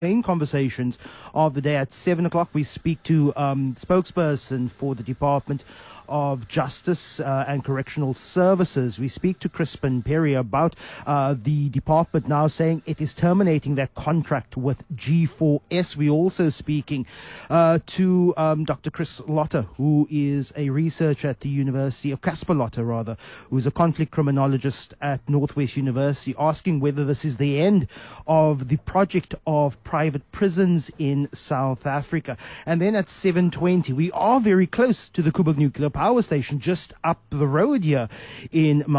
main conversations of the day. At 7 o'clock, we speak to spokesperson for the Department of Justice and Correctional Services. We speak to Crispin Perry about the department now saying it is terminating their contract with G4S. We're also speaking to Dr. Chris Lotter, who is a researcher at the University of Casper Lotter, rather, who is a conflict criminologist at Northwest University, asking whether this is the end of the project of private prisons in South Africa. And then at 7:20, we are very close to the Koeberg Nuclear Power Station, just up the road here in